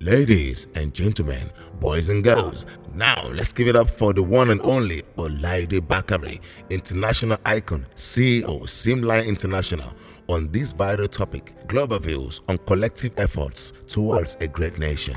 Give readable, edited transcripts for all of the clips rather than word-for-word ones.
Ladies and gentlemen, boys and girls, now let's give it up for the one and only Olaide Bakare, international icon, CEO, Simline International, on this vital topic, global views on collective efforts towards a great nation.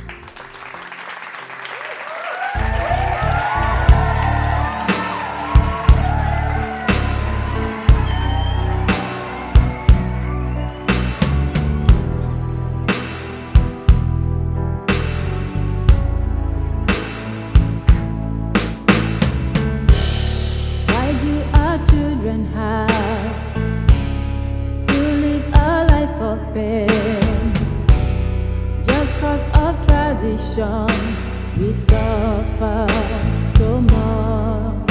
Children have to live a life of pain. Just cause of tradition, we suffer so much.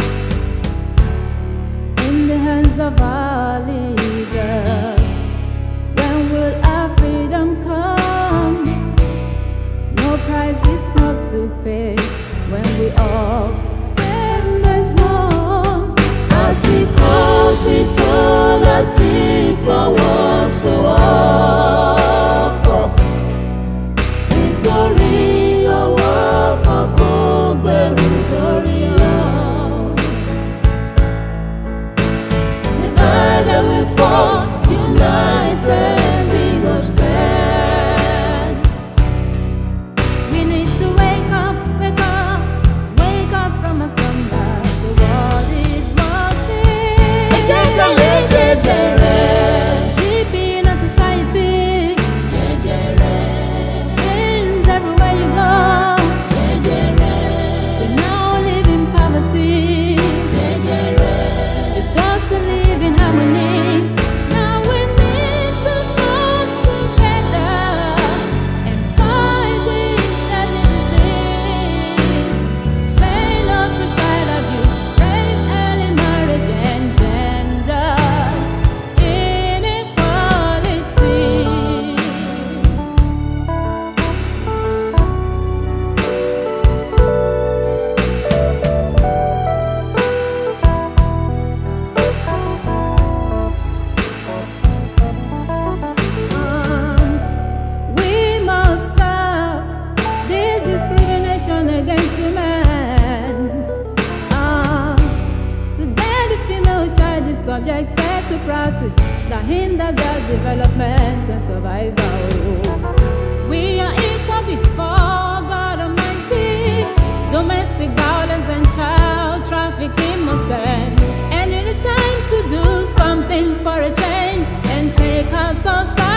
In the hands of our leaders, when will our freedom come? No price is small to pay when we all stand as one. Àsìkò láti fọwọ́sowọ́pọ̀ nítorí ọwọ́ kan kò gbẹ̀rù torí ọ̀. Divided we fall, united we go stand. We need to wake up from our slumber. The world is deep in our society, things everywhere you go. We now live in poverty. We've got to live in harmony. Now we need to come together and fight this deadly disease. Say no to child abuse, rape, early marriage, and gender inequality. We must stop this discrimination against women. Today the female child is subjected to practice that hinders their development and survival. We are equal before God Almighty. Domestic violence and child trafficking must end. And it is time to do something for a change and take our society